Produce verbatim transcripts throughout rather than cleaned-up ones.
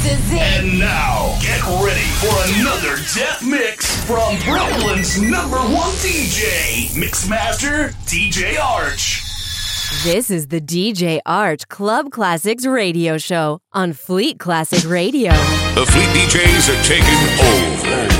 This is it. And now, get ready for another Death Mix from Brooklyn's number one D J, Mixmaster D J Arch. This is the D J Arch Club Classics radio show on Fleet Classic Radio. The Fleet D Js are taking over.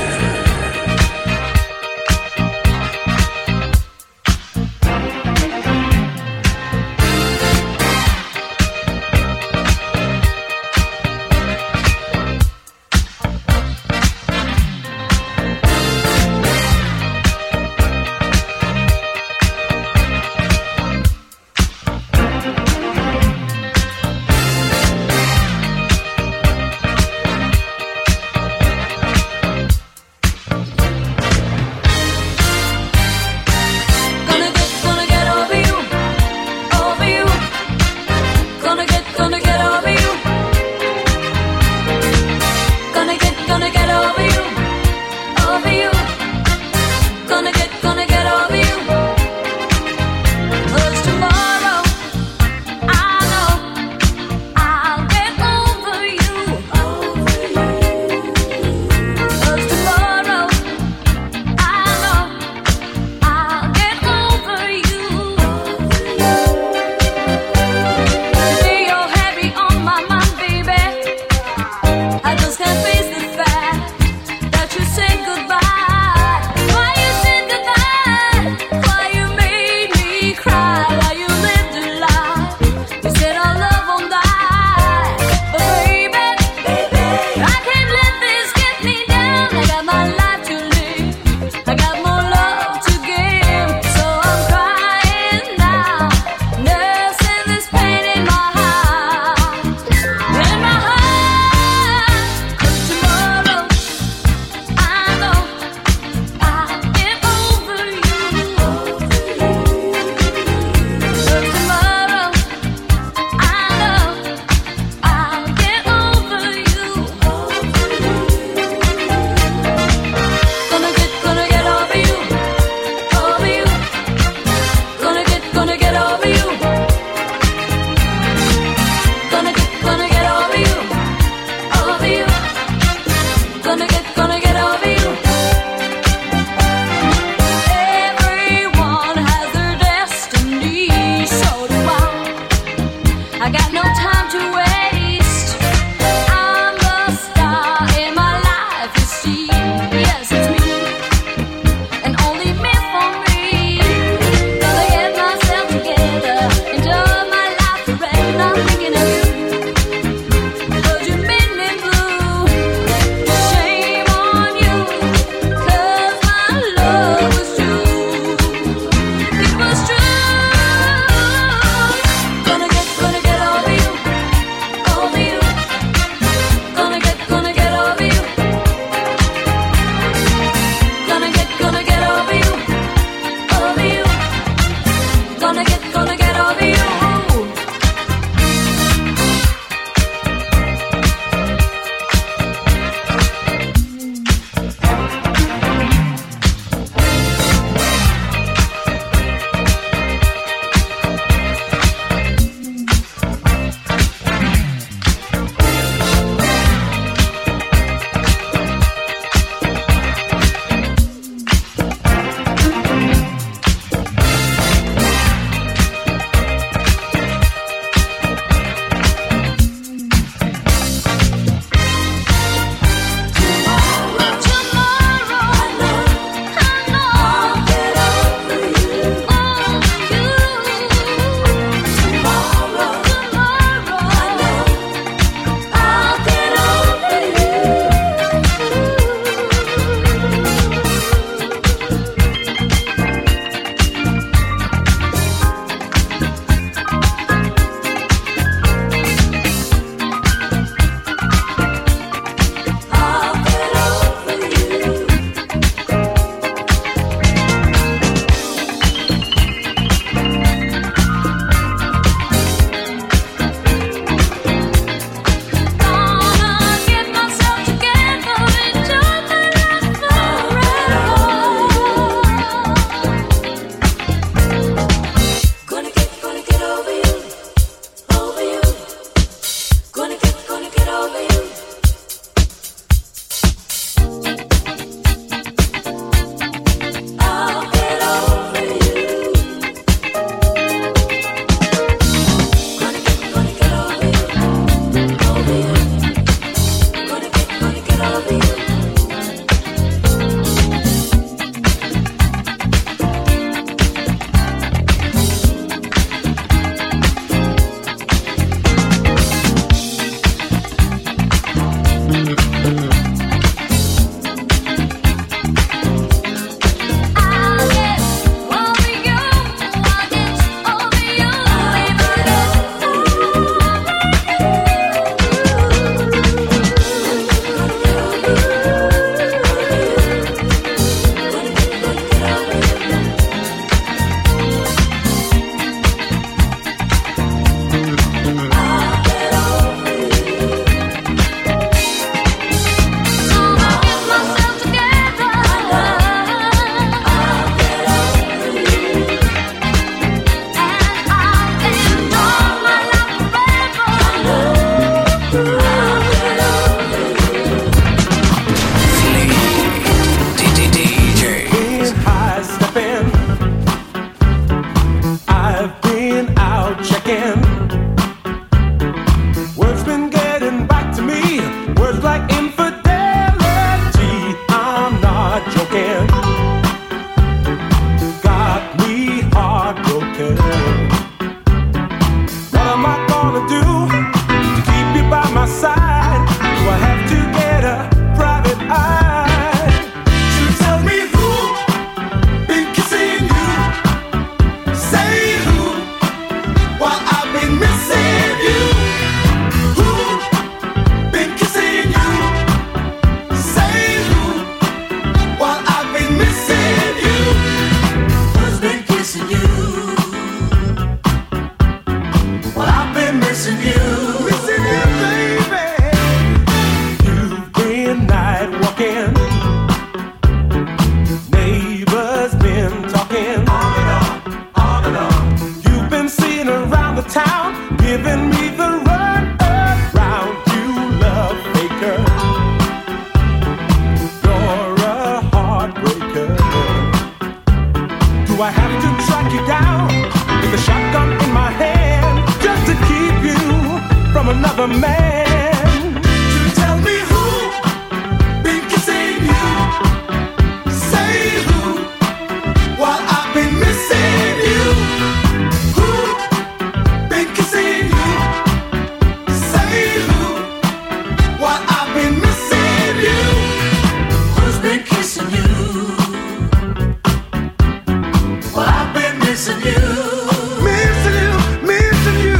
another man. You tell me who been kissing you. Say who, while I've been missing you. Who been kissing you. Say who, while I've been missing you. Who's been kissing you? While I've been missing you. Missing you, missing you.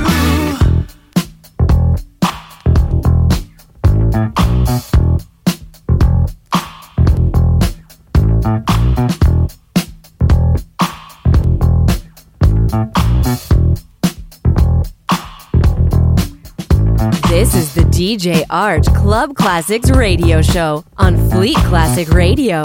This is the D J Art Club Classics Radio Show on Fleet Classic Radio.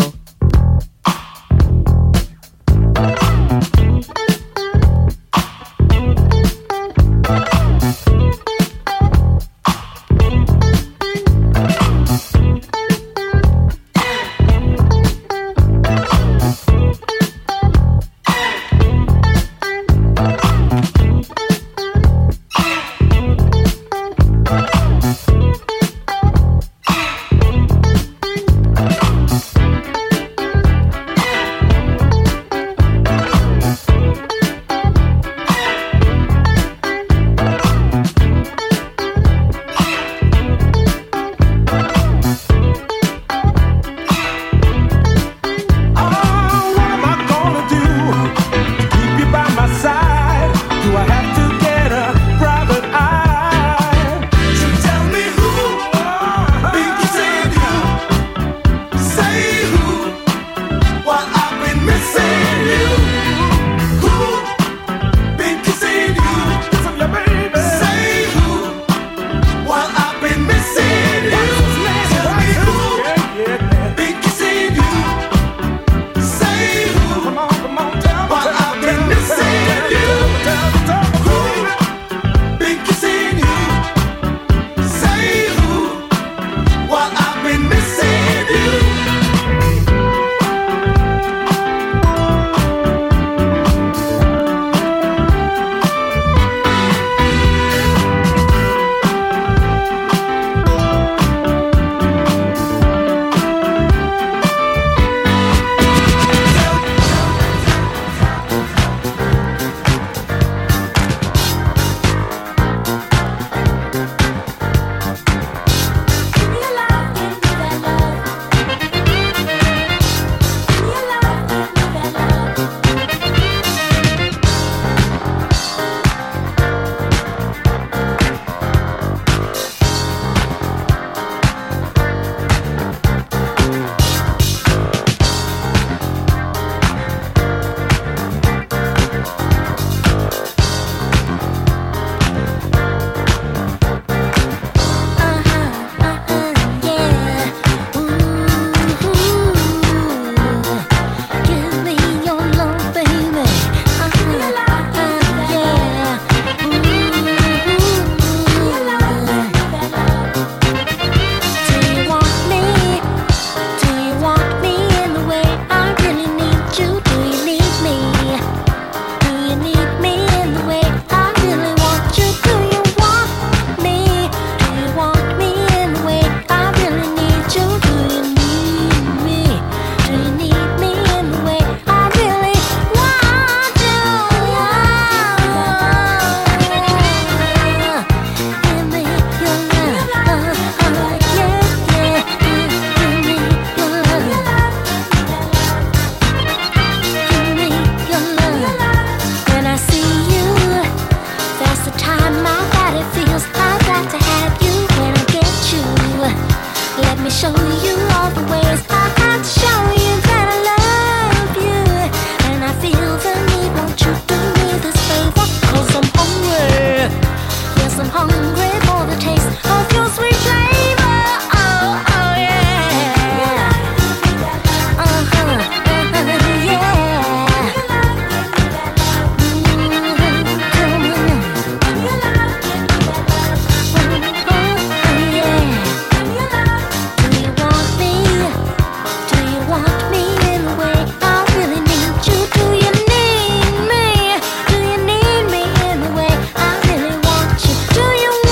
Do you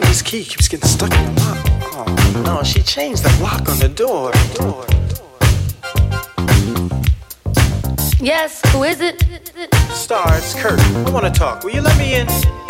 this key keeps getting stuck in the lock. Oh, no, she changed the lock on the door. door. Yes, who is it? Star, it's Kurt. I want to talk. Will you let me in?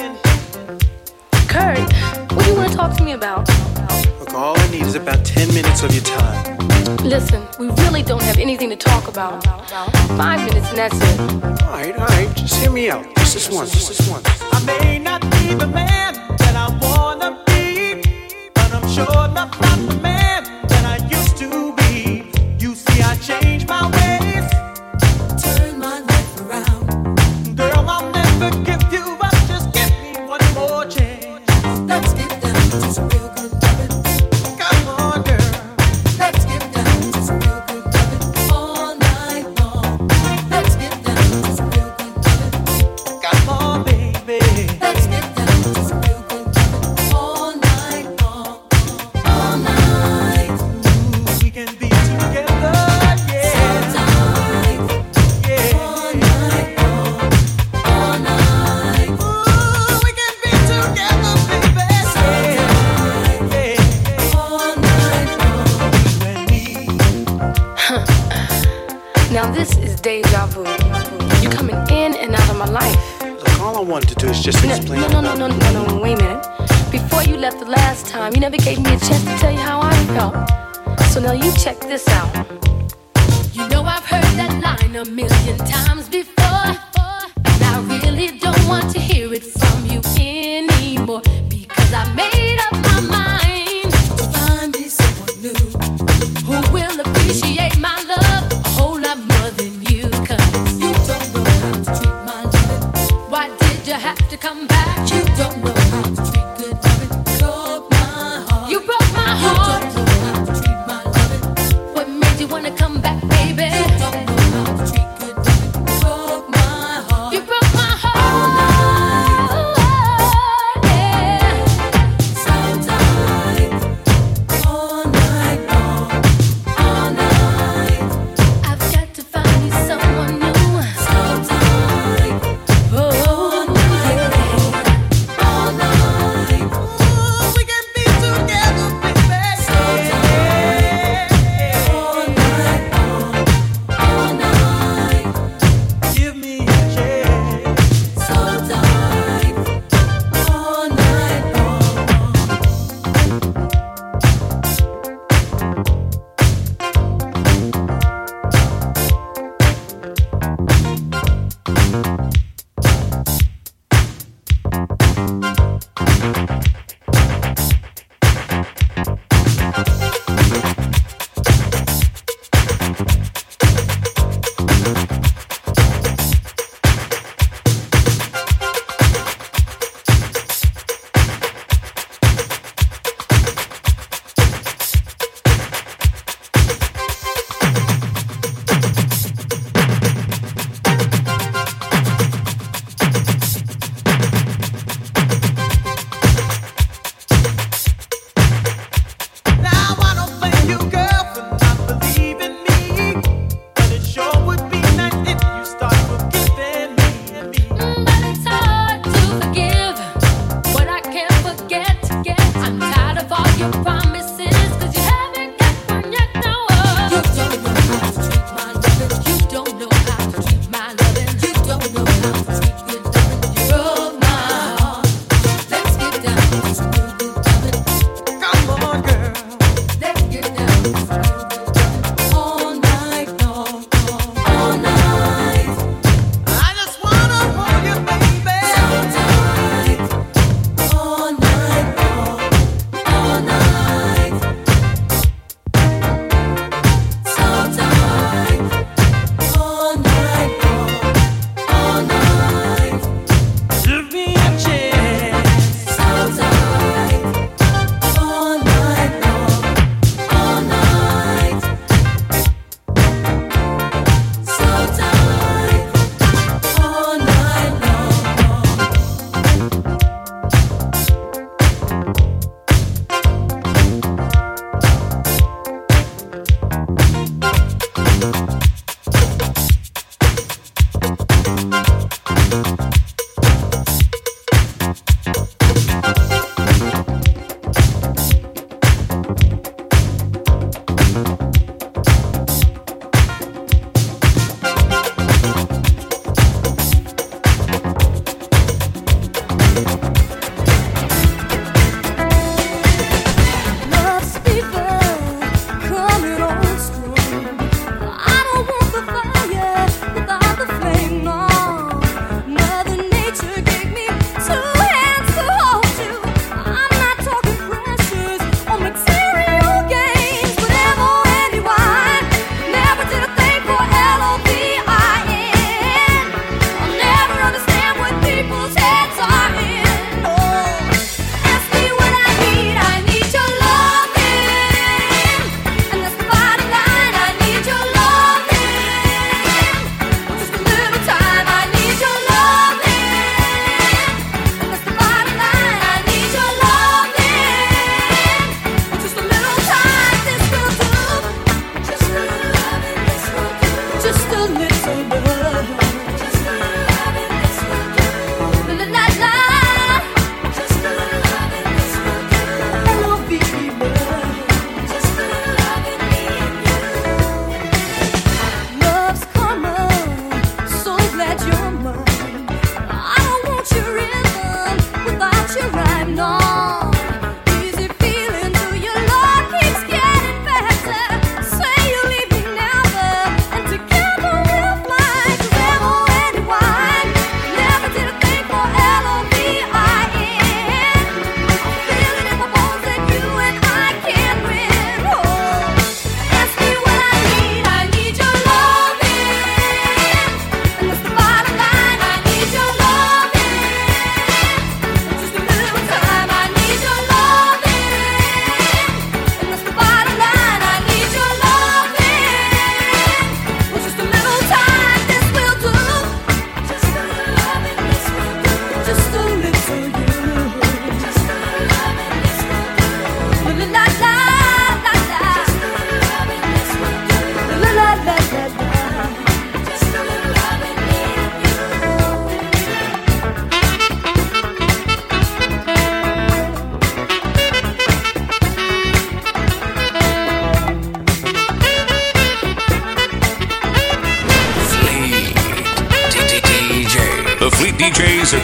Kurt, what do you want to talk to me about? Look, all I need is about ten minutes of your time. Listen, we really don't have anything to talk about. Five minutes and that's it. All right, all right, just hear me out. Just this once, just this once. I may not be the man that I wanna be, but I'm sure enough not the man that I used to be. You see, I changed my ways, turn my life around. Girl, I'll never give you up, just give me one more chance. Let's get down to some real good loving. Come on, girl. Let's get down to some real good loving all night long. Let's get down to some real good loving. Come on, baby. Let's get down to some real good loving all night long. All night. Ooh, we can be together, yeah. So tight. Yeah. All night long. All night. Ooh, we can be together, baby. So tight. Yeah. All night long. You and me. Now this is deja vu. You coming in and out of my life. Look, all I wanted to do is just No, explain. no, no, no, no, no, no, wait a minute. Before you left the last time, you never gave me a chance to tell you how I felt. So now you check this out. You know I've heard that line a million times before, and I really don't want to hear it from you anymore, because I made up my mind to find me someone new who will appreciate my love a whole lot more than you. Cause you don't know how to treat my loving. Why did you have to come back? You don't know how to treat good loving. Broke my heart. You broke my heart. You don't know how to treat my loving. What made you wanna come back, baby? You don't know how to treat good loving. Broke my heart. You broke my heart. All night.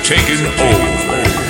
taking over.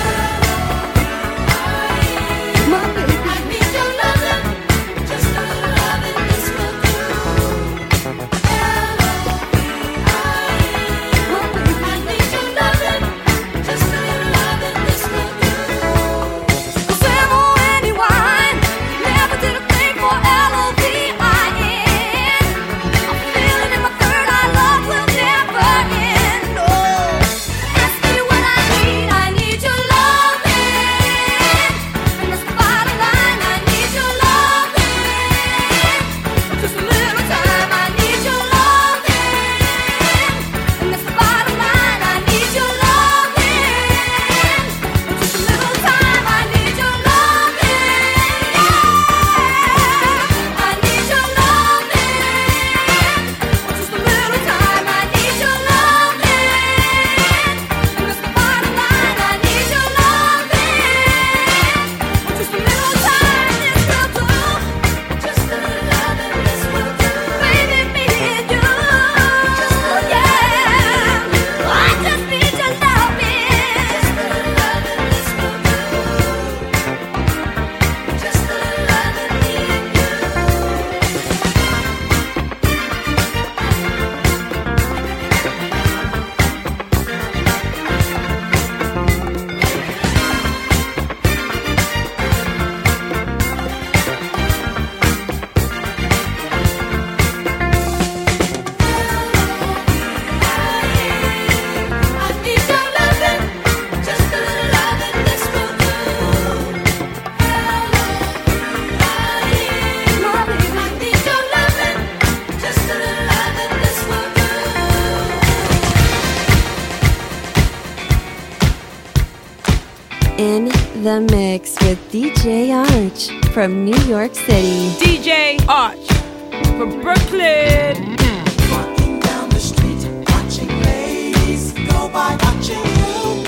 In the mix with D J Arch from New York City. D J Arch from Brooklyn. Walking down the street, watching ladies go by, watching you.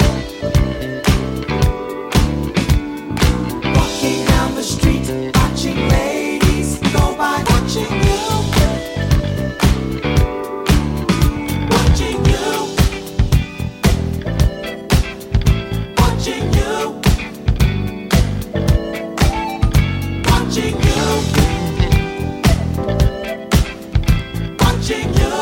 Walking down the street, watching ladies go by, watching you. Watching you. Watching you. Watching you. Watching you.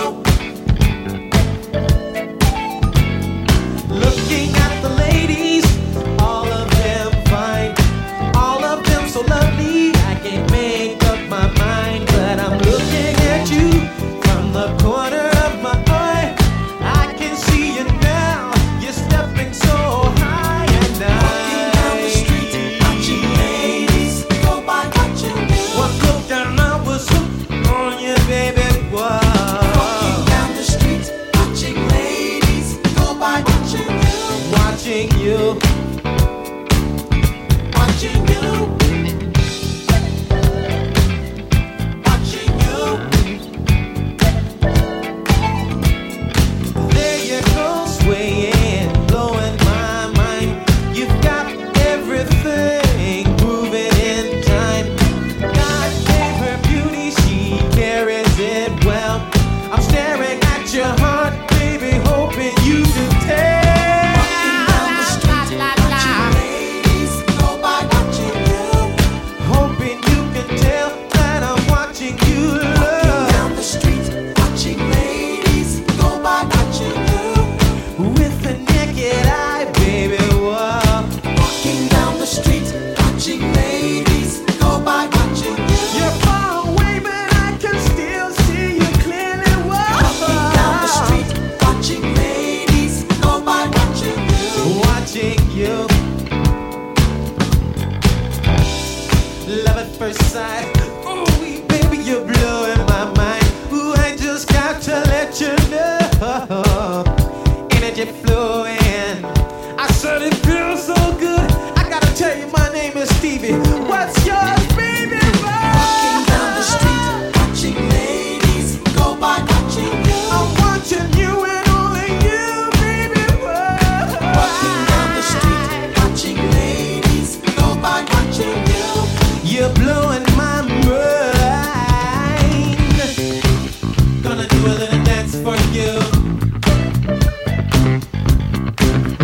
Looking at the ladies, all of them fine, all of them so lovely. I can't make up my mind, but I'm looking at you from the corner of my eye. I can see you now. You're stepping so high and walking down the street, watching ladies go by, watching you. One look and I was hooked on you, baby. Whoa. Walking down the street, watching ladies go by, watching you. Watching you. Watching you. Watching you. There you go, swaying, blowing my mind. You've got everything moving in time. God gave her beauty, she carries it well. I'm staring at your heart, baby, hoping you can tell. Walking down the street, watching ladies go by, watching you. Hoping you can tell that I'm watching you. Walking down the street, watching ladies go by, watching you. With the naked eye, baby, whoa. Walking down the street, watching ladies go by, watching you. You're far away, but I can still see you clearly. Whoa. Walking down the street, watching ladies go by, watching you. Watching you. Love at first sight. Ooh, baby, you're blowing my mind. Ooh, I just got to let you know. Energy flowing. I said it feels so good. I gotta tell you, my name is Stevie. What's yours, baby? Walking down the street, watching ladies go by, watching you. I'm watching you and only you, baby. Walking down the street, watching ladies go by, watching you. You're blowing my mind. Gonna do a little dance for you.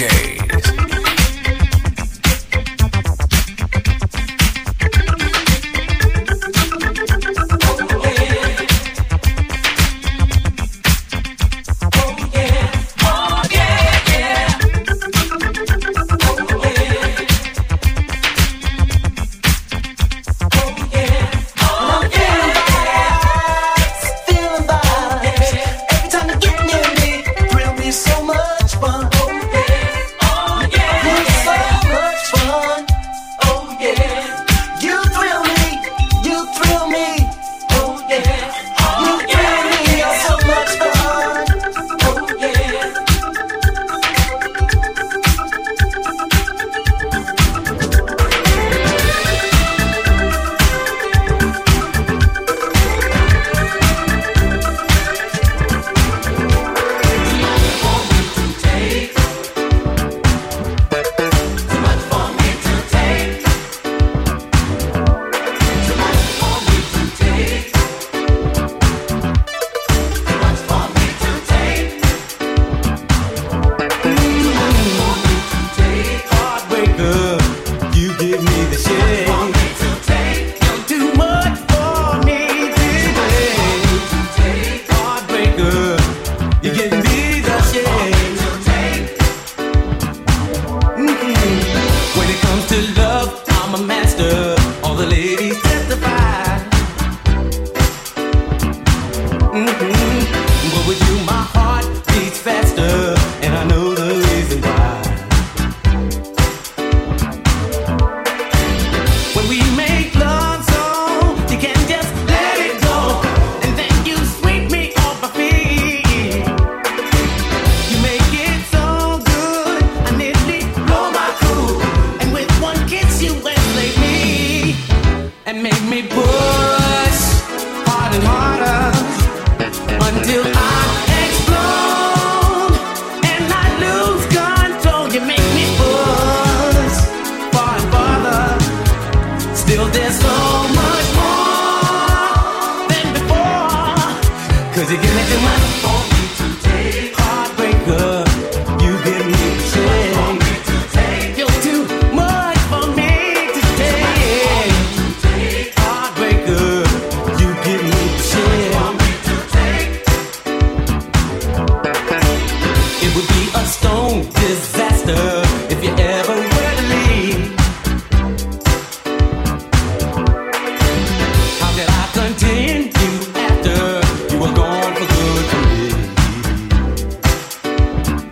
Js. After you were gone for good for me.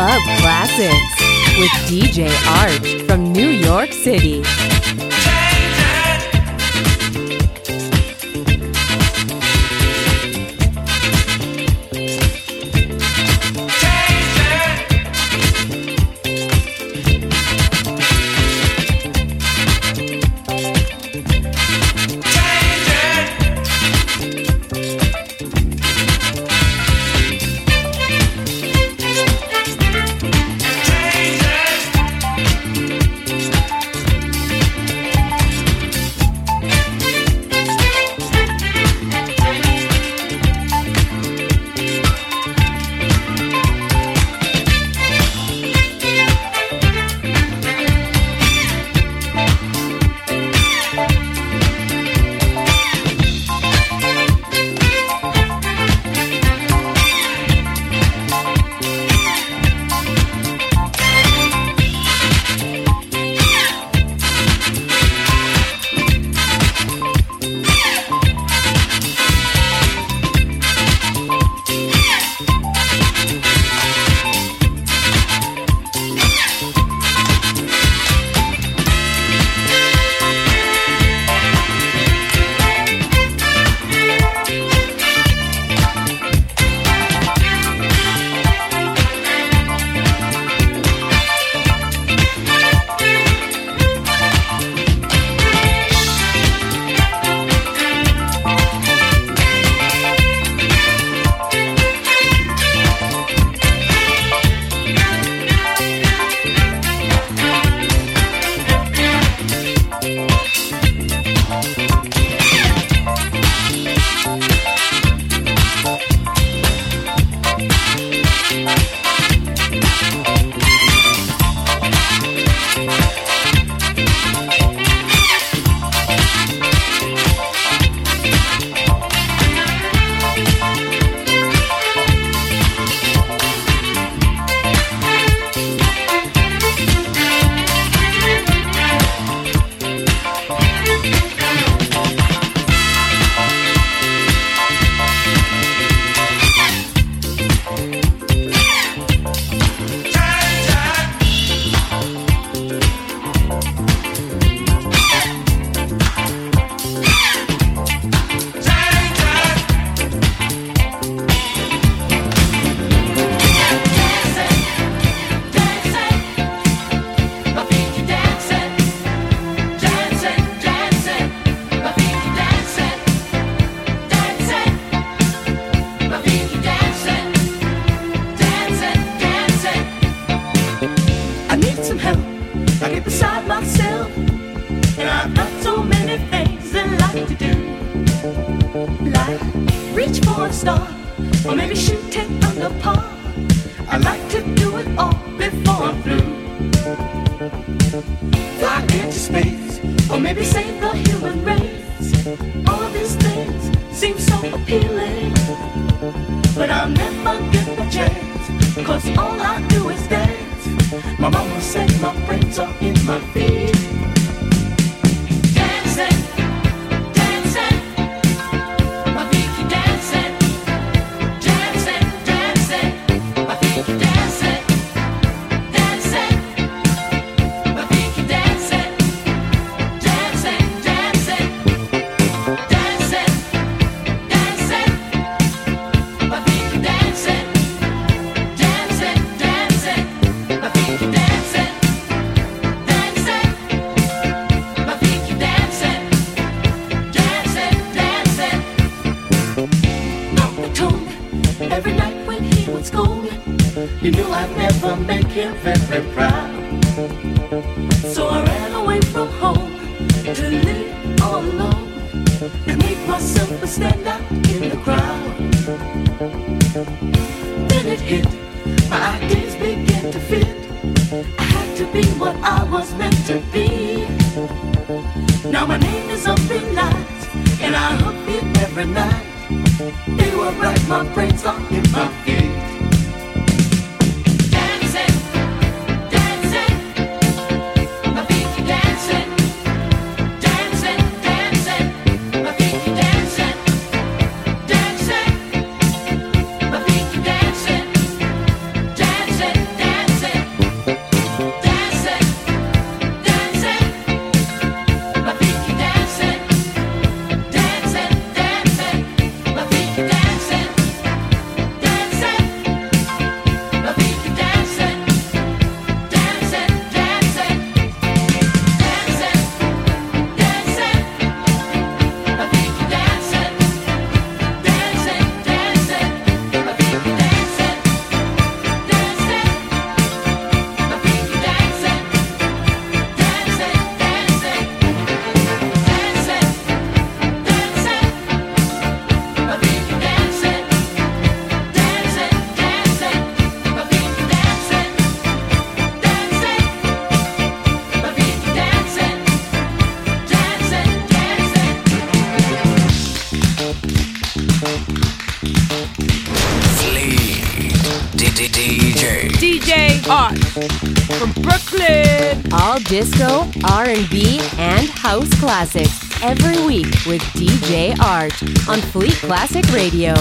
Club Classics with D J Arch from New York City. Dancing, Art from Brooklyn. All disco, R and B, and house classics every week with D J Art on Fleet Classic Radio.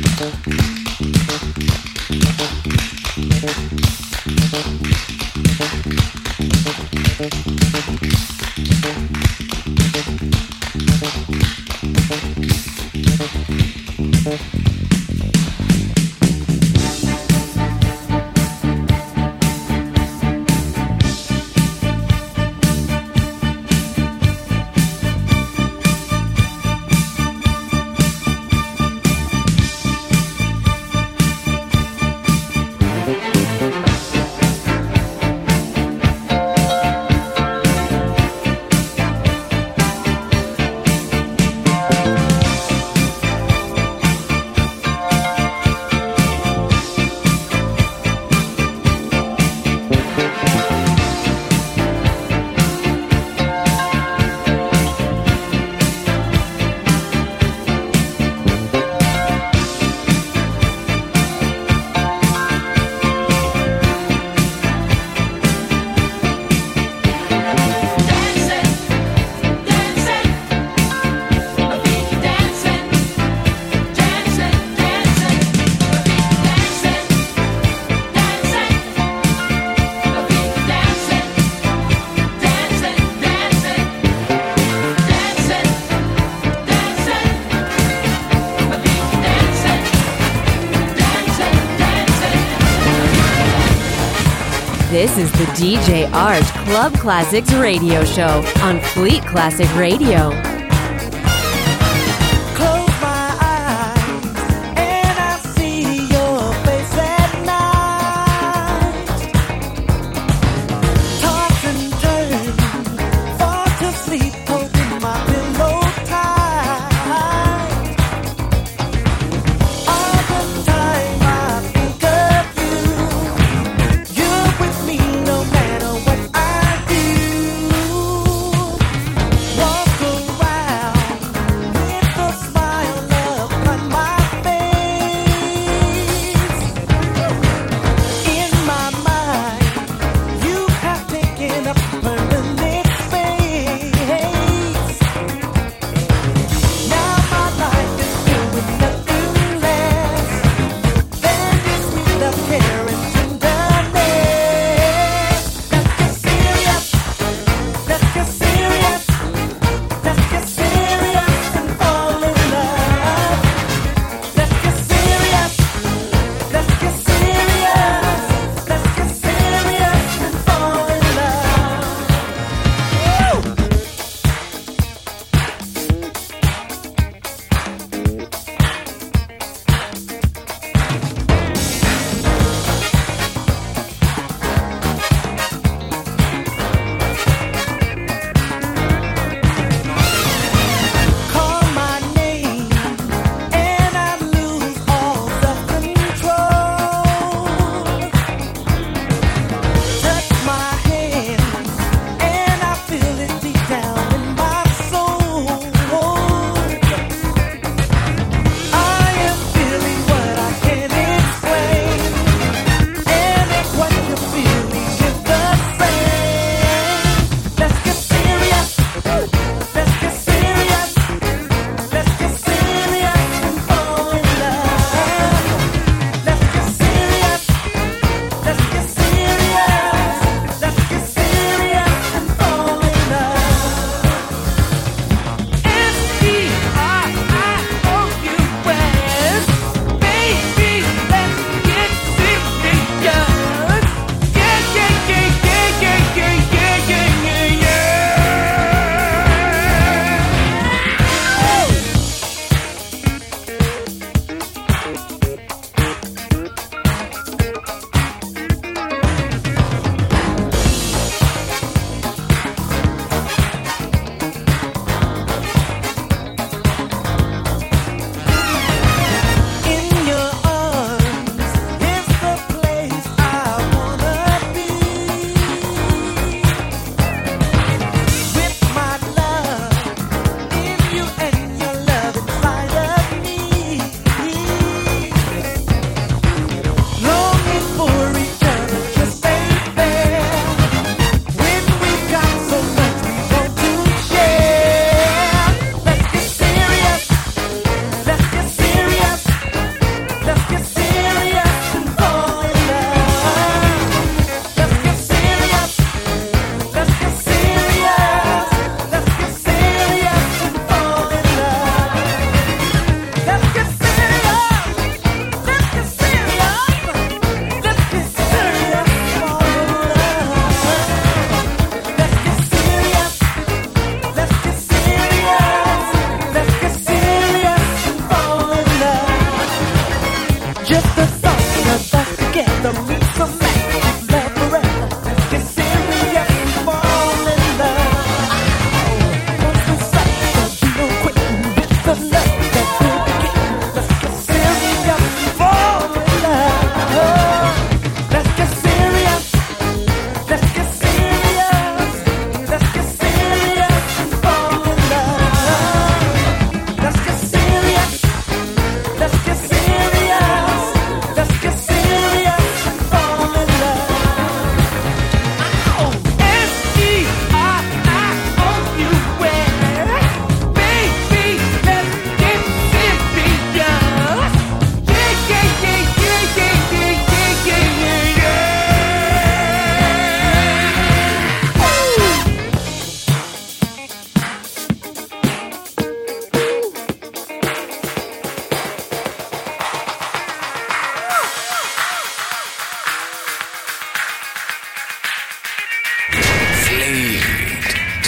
This is the D J Art Club Classics Radio Show on Fleet Classic Radio. Walk around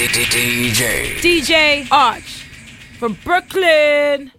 D J D J Arch from Brooklyn.